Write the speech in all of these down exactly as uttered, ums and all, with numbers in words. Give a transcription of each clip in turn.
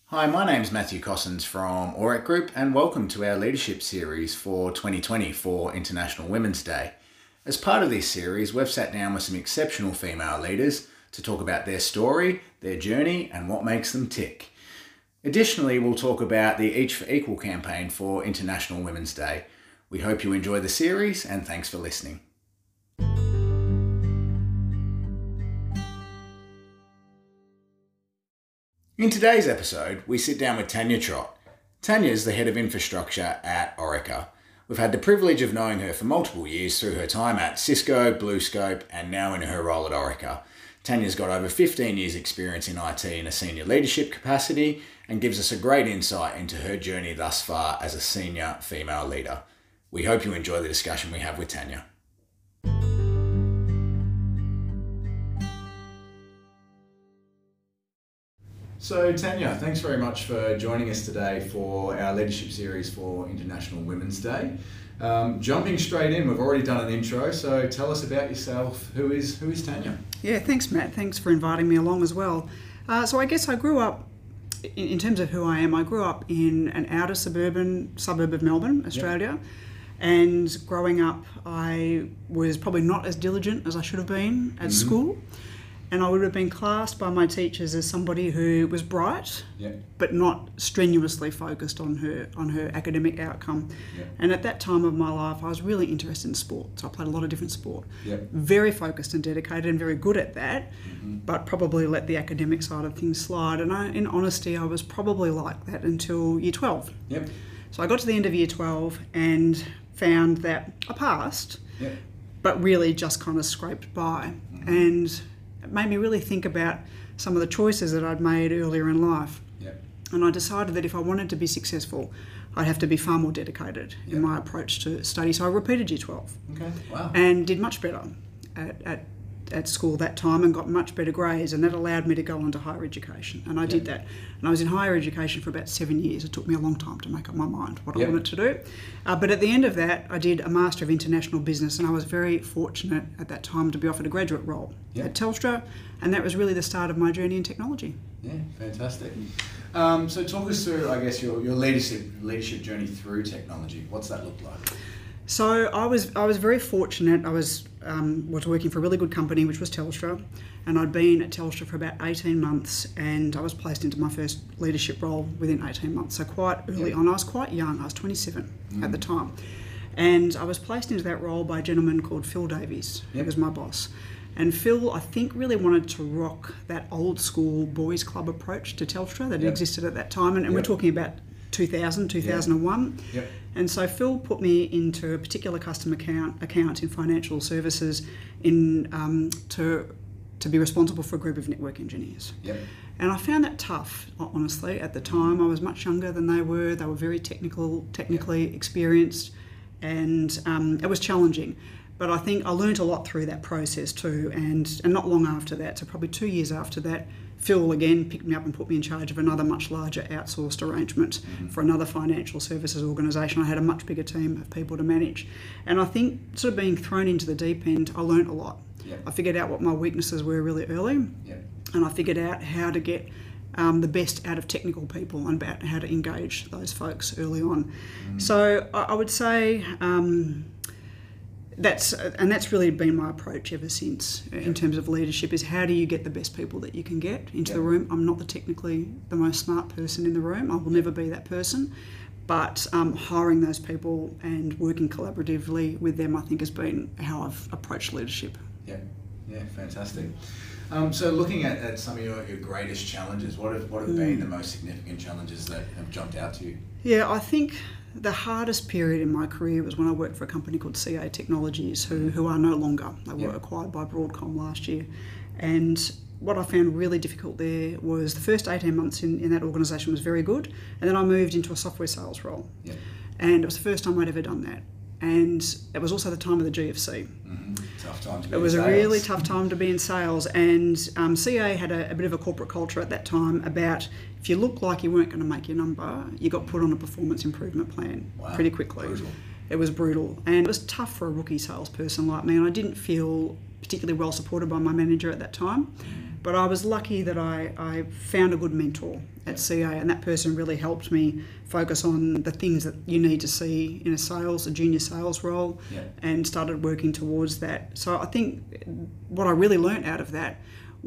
Hi, my name's Matthew Cossins from Aurec Group and welcome to our leadership series for twenty twenty for International Women's Day. As part of this series, we've sat down with some exceptional female leaders to talk about their story, their journey and what makes them tick. Additionally, we'll talk about the Each for Equal campaign for International Women's Day. We hope you enjoy the series and thanks for listening. In today's episode, we sit down with Tanya Trott. Tanya is the Head of Infrastructure at Orica. We've had the privilege of knowing her for multiple years through her time at Cisco, BlueScope, and now in her role at Orica. Tanya's got over fifteen years experience in I T in a senior leadership capacity and gives us a great insight into her journey thus far as a senior female leader. We hope you enjoy the discussion we have with Tanya. So Tanya, thanks very much for joining us today for our leadership series for International Women's Day. Um, jumping straight in, we've already done an intro, so tell us about yourself. Who is who is Tanya? Yeah, thanks Matt. Thanks for inviting me along as well. Uh, so I guess I grew up, in, in terms of who I am, I grew up in an outer suburban suburb of Melbourne, Australia. Yep. And growing up, I was probably not as diligent as I should have been at mm-hmm. school. And I would have been classed by my teachers as somebody who was bright, yeah. but not strenuously focused on her on her academic outcome. Yeah. And at that time of my life, I was really interested in sport. So I played a lot of different sport. Yeah. Very focused and dedicated and very good at that, mm-hmm. but probably let the academic side of things slide. And I, in honesty, I was probably like that until year twelve. Yep. So I got to the end of year twelve and found that I passed, yep. but really just kind of scraped by. Mm-hmm. And it made me really think about some of the choices that I'd made earlier in life. Yep. And I decided that if I wanted to be successful, I'd have to be far more dedicated yep. in my approach to study. So I repeated year twelve. Okay. Wow. And did much better at, at, at school that time and got much better grades, and that allowed me to go on to higher education. And I yep. did that. And I was in higher education for about seven years. It took me a long time to make up my mind what yep. I wanted to do. Uh, but at the end of that, I did a Master of International Business, and I was very fortunate at that time to be offered a graduate role yep. at Telstra, and that was really the start of my journey in technology. Yeah, fantastic. Um, so talk us through, I guess, your, your leadership leadership journey through technology. What's that look like? So I was I was very fortunate. I was um, was working for a really good company, which was Telstra, and I'd been at Telstra for about eighteen months, and I was placed into my first leadership role within eighteen months. So quite early yep. on, I was quite young. I was twenty-seven mm. at the time, and I was placed into that role by a gentleman called Phil Davies, yep. who was my boss. And Phil, I think, really wanted to rock that old school boys club approach to Telstra that yep. existed at that time, and, and yep. we're talking about two thousand, two thousand one. Yep. Yep. And so Phil put me into a particular customer account, account in financial services in um, to to be responsible for a group of network engineers. Yep. And I found that tough, honestly, at the time. I was much younger than they were. They were very technical, technically yep. experienced, and um, it was challenging. But I think I learned a lot through that process too, and, and not long after that, so probably two years after that, Phil again picked me up and put me in charge of another much larger outsourced arrangement mm-hmm. for another financial services organisation. I had a much bigger team of people to manage. And I think sort of being thrown into the deep end, I learnt a lot. Yep. I figured out what my weaknesses were really early, yep. and I figured out how to get um, the best out of technical people and about how to engage those folks early on. Mm-hmm. So I, I would say... Um, That's and that's really been my approach ever since in terms of leadership, is how do you get the best people that you can get into yep. the room. I'm not the technically the most smart person in the room. I will never be that person. But um, hiring those people and working collaboratively with them, I think, has been how I've approached leadership. Yeah, yeah, fantastic. Um, so looking at, at some of your, your greatest challenges, what have, what have mm. been the most significant challenges that have jumped out to you? Yeah, I think the hardest period in my career was when I worked for a company called C A Technologies, who, who are no longer. They were yep. acquired by Broadcom last year. And what I found really difficult there was the first eighteen months in, in that organisation was very good, and then I moved into a software sales role. Yep. And it was the first time I'd ever done that. And it was also the time of the G F C. Mm-hmm. Tough time to be It in was sales. a really tough time to be in sales, and um, C A had a, a bit of a corporate culture at that time about if you looked like you weren't going to make your number, you got put on a performance improvement plan wow. pretty quickly. Brutal. It was brutal, and it was tough for a rookie salesperson like me, and I didn't feel particularly well supported by my manager at that time. But I was lucky that I, I found a good mentor at Yeah. C A, and that person really helped me focus on the things that you need to see in a sales, a junior sales role, Yeah. and started working towards that. So I think what I really learnt out of that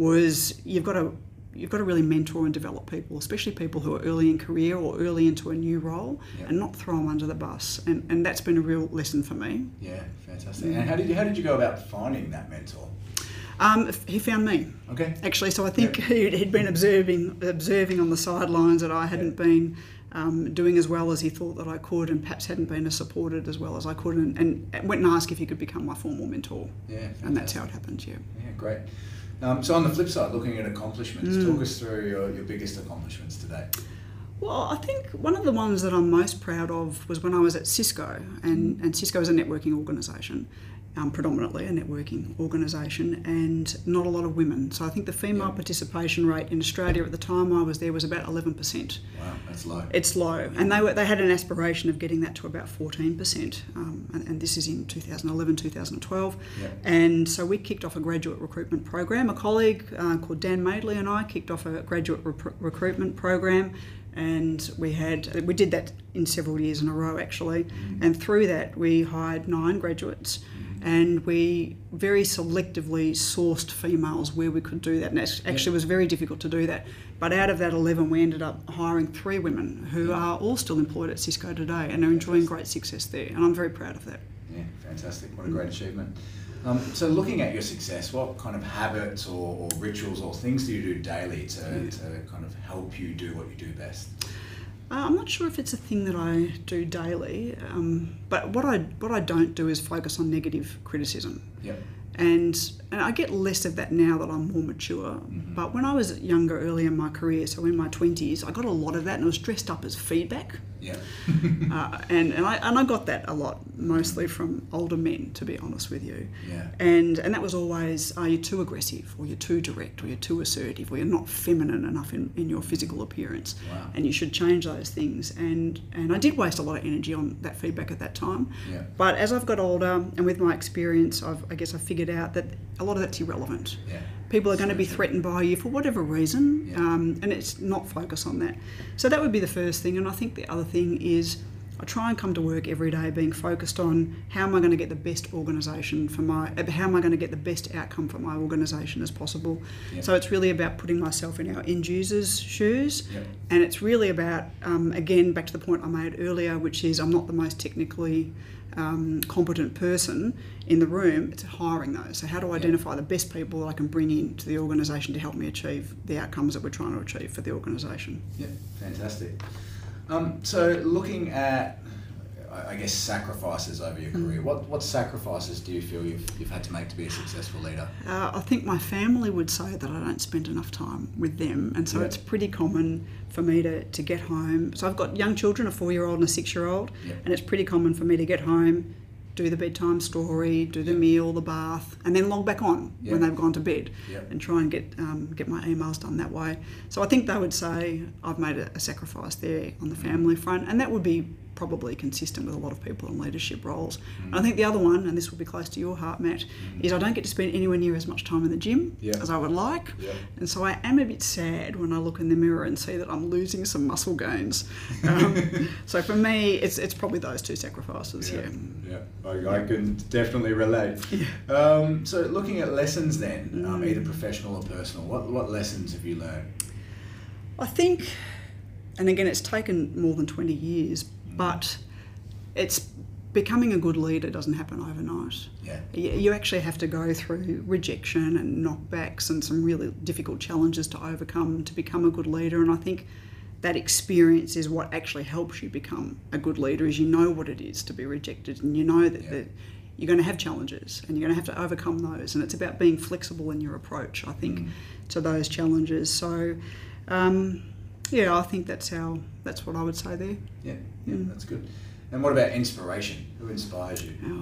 was you've got to you've got to really mentor and develop people, especially people who are early in career or early into a new role, Yeah. and not throw them under the bus. And, and that's been a real lesson for me. Yeah, fantastic. And how did you how did you go about finding that mentor? Um, he found me. Okay. Actually, so I think Yep. he'd, he'd been observing observing on the sidelines that I hadn't Yeah. been um, doing as well as he thought that I could, and perhaps hadn't been as supported as well as I could, and, and went and asked if he could become my formal mentor. Yeah, fantastic. And that's how it happened, yeah. Yeah, great. Um, so on the flip side, looking at accomplishments, Mm. talk us through your, your biggest accomplishments today. Well, I think one of the ones that I'm most proud of was when I was at Cisco, and, and Cisco is a networking organisation, um, predominantly a networking organisation, and not a lot of women. So I think the female Yeah. participation rate in Australia at the time I was there was about eleven percent. Wow, that's low. It's low, and they were they had an aspiration of getting that to about fourteen percent, um, and, and this is in two thousand eleven, two thousand twelve. Yeah. And so we kicked off a graduate recruitment program. A colleague uh, called Dan Madeley and I kicked off a graduate rep- recruitment program, and we had we did that in several years in a row actually. Mm. And through that we hired nine graduates. And we very selectively sourced females where we could do that. And it actually was very difficult to do that. But out of that eleven, we ended up hiring three women who Yeah. are all still employed at Cisco today and are enjoying great success there. And I'm very proud of that. Yeah, fantastic. What a great achievement. Um, so looking at your success, what kind of habits or, or rituals or things do you do daily to, Yeah. to kind of help you do what you do best? Uh, I'm not sure if it's a thing that I do daily, um, but what I what I don't do is focus on negative criticism. Yep. And, and I get less of that now that I'm more mature. Mm-hmm. But when I was younger, early in my career, so in my twenties, I got a lot of that, and it was dressed up as feedback. Yeah. uh, and and I and I got that a lot, mostly from older men, to be honest with you. Yeah. And and that was always, are you too aggressive, or you're too direct, or you're too assertive, or you're not feminine enough in, in your physical appearance, Wow. and you should change those things. And and I did waste a lot of energy on that feedback at that time. Yeah. But as I've got older, and with my experience, I've I guess I figured out that a lot of that's irrelevant. Yeah. People are going to be So true. threatened by you for whatever reason, Yeah. um, and it's not focus on that. So that would be the first thing. And I think the other thing is I try and come to work every day being focused on how am I going to get the best organisation for my, how am I going to get the best outcome for my organisation as possible. Yeah. So it's really about putting myself in our end users' shoes, Yeah. and it's really about, um, again, back to the point I made earlier, which is I'm not the most technically um, competent person in the room. It's hiring those. So how do I identify the best people that I can bring into the organisation to help me achieve the outcomes that we're trying to achieve for the organisation? Yeah, fantastic. Um, so looking at, I I guess, sacrifices over your career, what, what sacrifices do you feel you've, you've had to make to be a successful leader? Uh, I think my family would say that I don't spend enough time with them, and so Yeah. it's pretty common for me to, to get home. So I've got young children, a four-year-old and a six-year-old, Yeah. and it's pretty common for me to get home, do the bedtime story, do the Yeah. meal, the bath, and then log back on Yeah. when they've gone to bed, Yeah. and try and get um, get my emails done that way. So I think they would say I've made a, a sacrifice there on the family front, and that would be probably consistent with a lot of people in leadership roles. And I think the other one, and this will be close to your heart, Matt, is I don't get to spend anywhere near as much time in the gym Yeah. as I would like. Yeah. And so I am a bit sad when I look in the mirror and see that I'm losing some muscle gains. Um, so for me, it's it's probably those two sacrifices, yeah. yeah. I, I can definitely relate. Um, so looking at lessons then, um, either professional or personal, what, what lessons have you learned? I think, and again, it's taken more than twenty years, but it's becoming a good leader doesn't happen overnight. Yeah. You you actually have to go through rejection and knockbacks and some really difficult challenges to overcome to become a good leader. And I think that experience is what actually helps you become a good leader, is you know what it is to be rejected, and you know that, Yeah. that you're going to have challenges and you're going to have to overcome those. And it's about being flexible in your approach, I think, Mm. to those challenges. So, um, yeah, I think that's how that's what I would say there. Yeah, yeah, Mm. that's good. And what about inspiration? Who inspires you? Oh,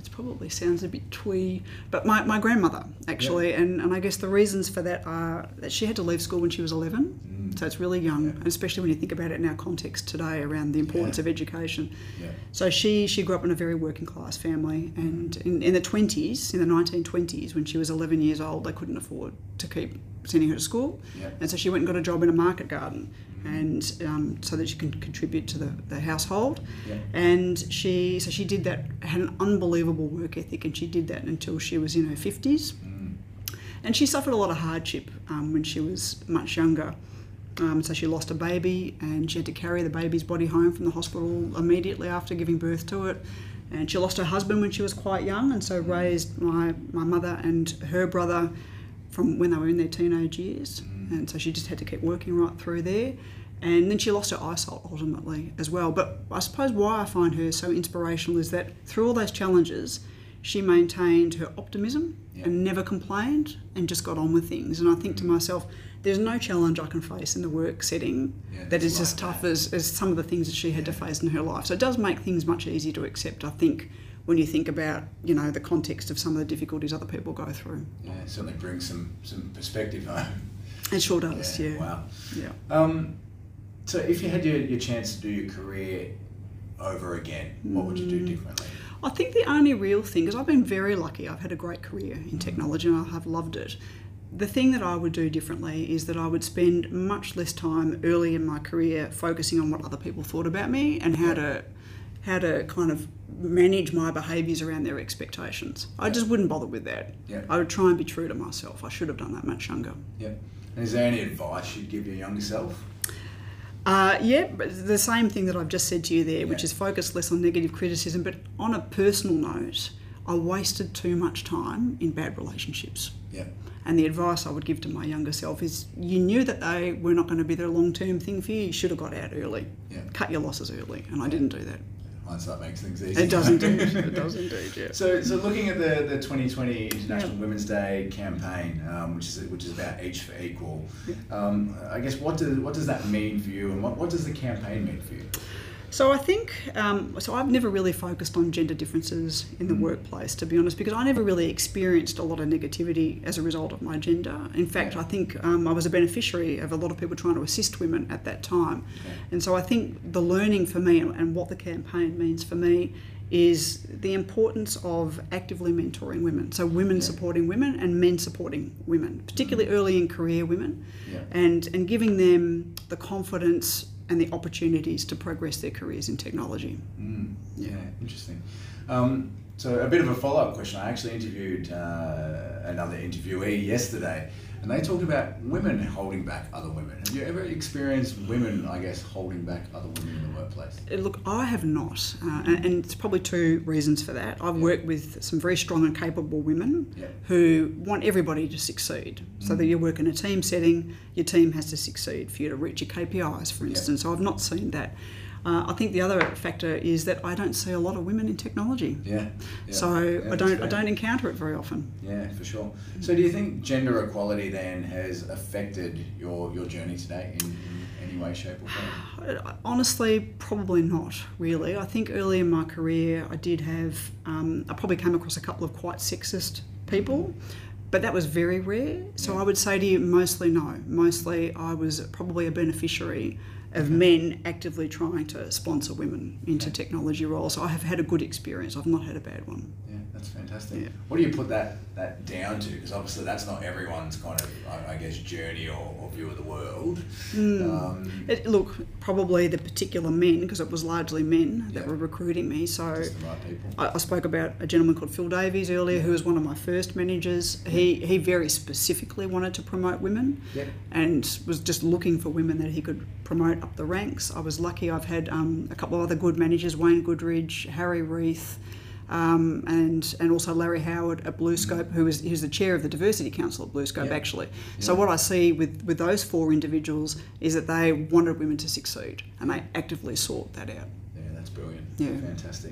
it probably sounds a bit twee, but my, my grandmother, actually, yep. and, and I guess the reasons for that are that she had to leave school when she was eleven, mm. so it's really young, yep. and especially when you think about it in our context today around the importance yeah. of education. Yep. So she, she grew up in a very working class family, and in, in the twenties, in the nineteen twenties, when she was eleven years old, they couldn't afford to keep sending her to school, yep. and so she went and got a job in a market garden, and um, so that she can contribute to the, the household. Yeah. And she so she did that, had an unbelievable work ethic, and she did that until she was in her fifties. Mm. And she suffered a lot of hardship um, when she was much younger. Um, so she lost a baby, and she had to carry the baby's body home from the hospital immediately after giving birth to it. And she lost her husband when she was quite young, and so raised my, my mother and her brother from when they were in their teenage years. Mm. And so she just had to keep working right through there. And then she lost her eyesight ultimately as well. But I suppose why I find her so inspirational is that through all those challenges, she maintained her optimism yeah. and never complained and just got on with things. And I think to myself, there's no challenge I can face in the work setting yeah, that is like as tough as, as some of the things that she had yeah. to face in her life. So it does make things much easier to accept, I think, when you think about, you know, the context of some of the difficulties other people go through. Yeah, it certainly brings some, some perspective home. It sure does, yeah. yeah. Wow. Yeah. Um, so if you had your, your chance to do your career over again, what would you do differently? I think the only real thing, because I've been very lucky, I've had a great career in technology and I have loved it. The thing that I would do differently is that I would spend much less time early in my career focusing on what other people thought about me and how to how to kind of manage my behaviours around their expectations. I just wouldn't bother with that. Yep. I would try and be true to myself. I should have done that much younger. Yeah. And is there any advice you'd give your younger self? Uh, yeah, but the same thing that I've just said to you there, yeah. which is focus less on negative criticism. But on a personal note, I wasted too much time in bad relationships. Yeah. And the advice I would give to my younger self is you knew that they were not going to be the long-term thing for you. You should have got out early. Yeah. Cut your losses early. And I didn't do that. Hindsight makes things easy. It does indeed. It does indeed, yeah. So, so looking at the, the twenty twenty International yeah. Women's Day campaign, um, which is which is about each for equal, yeah. um, I guess what does what does that mean for you, and what, what does the campaign mean for you? So I think, um, so I've never really focused on gender differences in the mm. workplace, to be honest, because I never really experienced a lot of negativity as a result of my gender. In fact, yeah. I think um, I was a beneficiary of a lot of people trying to assist women at that time. Okay. And so I think the learning for me and what the campaign means for me is the importance of actively mentoring women. So women yeah. supporting women and men supporting women, particularly mm. early in career women, yeah. and, and giving them the confidence and the opportunities to progress their careers in technology. Mm, yeah, interesting. Um, so a bit of a follow-up question. I actually interviewed uh, another interviewee yesterday, and they talked about women holding back other women. Have you ever experienced women, I guess, holding back other women in the workplace? Look, I have not, uh, and, and it's probably two reasons for that. I've yeah. worked with some very strong and capable women yeah. who want everybody to succeed. Mm. So that you work in a team setting, your team has to succeed for you to reach your K P Is, for instance. Yeah. So I've not seen that. Uh, I think the other factor is that I don't see a lot of women in technology. Yeah. yeah. So yeah, I don't I don't encounter it very often. Yeah, for sure. So do you think gender equality then has affected your, your journey today in, in any way, shape or form? Honestly, probably not really. I think early in my career I did have, um, I probably came across a couple of quite sexist people. But that was very rare. So yeah. I would say to you, mostly no. Mostly I was probably a beneficiary of okay. men actively trying to sponsor women into okay. technology roles. So I have had a good experience. I've not had a bad one. Yeah, that's fantastic. Yeah. What do you put that, that down to? Because obviously that's not everyone's kind of, I, I guess, journey or, or view of the world. Mm. Um, it, look, probably the particular men, because it was largely men that yeah. were recruiting me. So just the right people. I, I spoke about a gentleman called Phil Davies earlier, yeah. who was one of my first managers. Yeah. He he very specifically wanted to promote women yeah. and was just looking for women that he could promote up the ranks. I was lucky. I've had um, a couple of other good managers, Wayne Goodridge, Harry Reith, um, and and also Larry Howard at BlueScope, mm. who is who's the chair of the Diversity Council at BlueScope, yeah. actually. Yeah. So what I see with, with those four individuals is that they wanted women to succeed, and they actively sought that out. Yeah, that's brilliant. Yeah. Fantastic.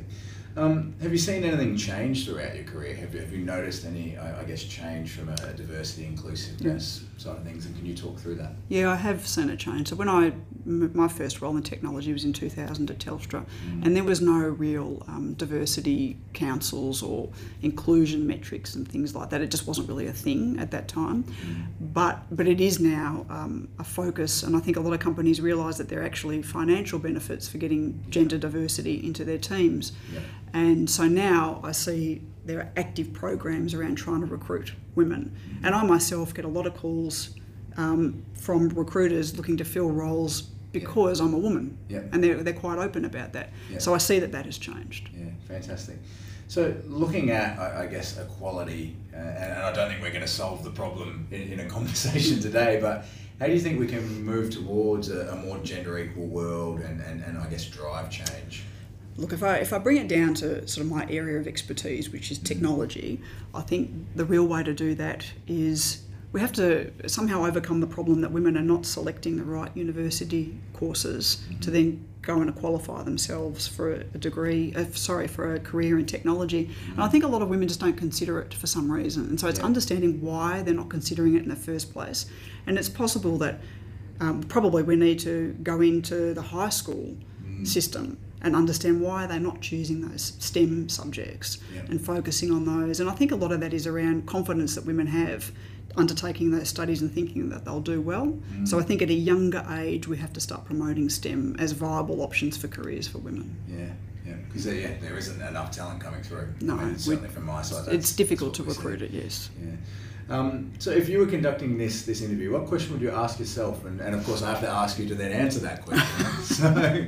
Um, have you seen anything change throughout your career? Have you, have you noticed any, I, I guess, change from a, a diversity, inclusiveness yeah. side of things? And can you talk through that? Yeah, I have seen a change. So when I, my first role in technology was in two thousand at Telstra, mm. and there was no real um, diversity councils or inclusion metrics and things like that. It just wasn't really a thing at that time. Mm. But but it is now um, a focus, and I think a lot of companies realise that there are actually financial benefits for getting gender diversity into their teams. Yep. And so now I see there are active programs around trying to recruit women. Mm-hmm. And I myself get a lot of calls um, from recruiters looking to fill roles because yep. I'm a woman. Yep. And they're, they're quite open about that. Yep. So I see that that has changed. Yeah, fantastic. So looking at, I guess, equality, uh, and I don't think we're going to solve the problem in, in a conversation today, but how do you think we can move towards a, a more gender equal world and, and, and I guess drive change? Look, if I if I bring it down to sort of my area of expertise, which is technology, I think the real way to do that is we have to somehow overcome the problem that women are not selecting the right university courses mm-hmm. to then go and qualify themselves for a degree, uh, sorry, for a career in technology. Mm-hmm. And I think a lot of women just don't consider it for some reason. And so it's yeah. understanding why they're not considering it in the first place. And it's possible that um, probably we need to go into the high school mm-hmm. system and understand why they're not choosing those STEM subjects yep. and focusing on those. And I think a lot of that is around confidence that women have undertaking those studies and thinking that they'll do well. Mm. So I think at a younger age, we have to start promoting STEM as viable options for careers for women. Yeah, yeah, because yeah, there isn't enough talent coming through. No, I mean, certainly from my side. That's, it's difficult to that's recruit it, yes. Yeah. Um, so if you were conducting this this interview, what question would you ask yourself? And, and of course, I have to ask you to then answer that question. so...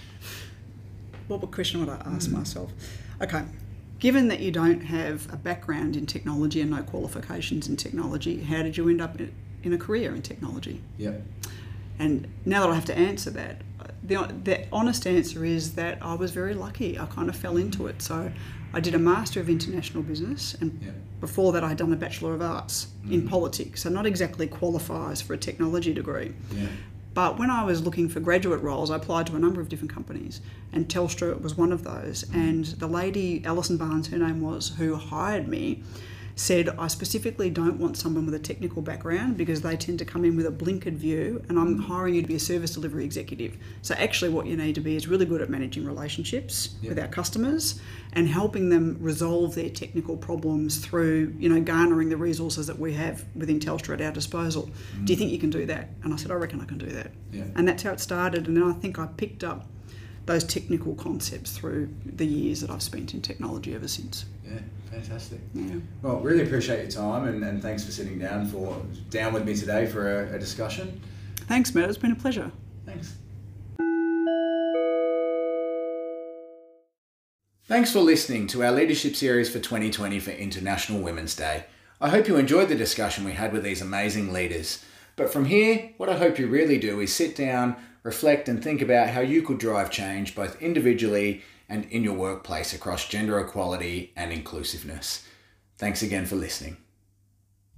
What question would I ask mm. myself? Okay, given that you don't have a background in technology and no qualifications in technology, how did you end up in a career in technology? Yep. And now that I have to answer that, the, the honest answer is that I was very lucky. I kind of fell into it. So I did a Master of International Business, and yep. before that I had done a Bachelor of Arts mm. in politics, so not exactly qualifies for a technology degree. Yeah. But when I was looking for graduate roles, I applied to a number of different companies, and Telstra was one of those. And the lady, Alison Barnes, her name was, who hired me, said, I specifically don't want someone with a technical background because they tend to come in with a blinkered view, and I'm hiring you to be a service delivery executive. So actually what you need to be is really good at managing relationships yep. with our customers and helping them resolve their technical problems through, you know, garnering the resources that we have within Telstra at our disposal. Mm. Do you think you can do that? And I said, I reckon I can do that. Yeah. And that's how it started. And then I think I picked up those technical concepts through the years that I've spent in technology ever since. Yeah, fantastic. Yeah. Well, really appreciate your time, and, and thanks for sitting down for down with me today for a, a discussion. Thanks, Matt. It's been a pleasure. Thanks. Thanks for listening to our leadership series for twenty twenty for International Women's Day. I hope you enjoyed the discussion we had with these amazing leaders. But from here, what I hope you really do is sit down, reflect and think about how you could drive change both individually and in your workplace across gender equality and inclusiveness. Thanks again for listening.